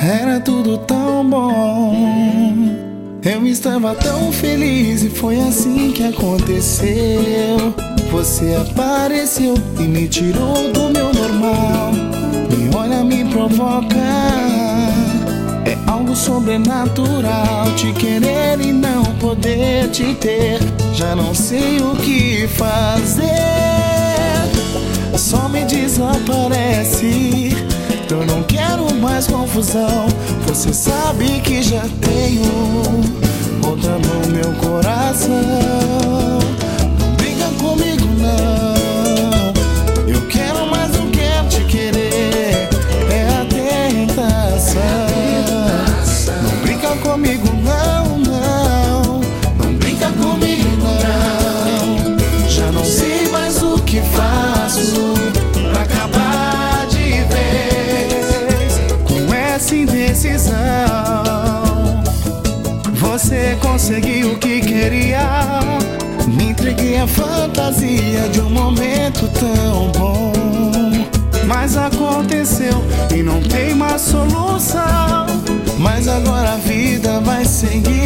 Era tudo tão bom, eu estava tão feliz e foi assim que aconteceu. Você apareceu e me tirou do meu normal. Me olha, me provoca, é algo sobrenatural. Te querer e não poder te ter, já não sei o que fazer. Só me desaparece, eu não quero mais confusão. Você sabe que já tenho outra no meu coração. Não briga comigo não, eu quero mas não quero te querer, é a tentação. Não brinca comigo não, não, não brinca comigo não. Já não sei mais o que faço pra acabar de vez com essa indecisão. Você conseguiu o que queria, me entreguei à fantasia de um momento tão bom. Mas aconteceu e não tem mais solução. Mas agora a vida vai seguir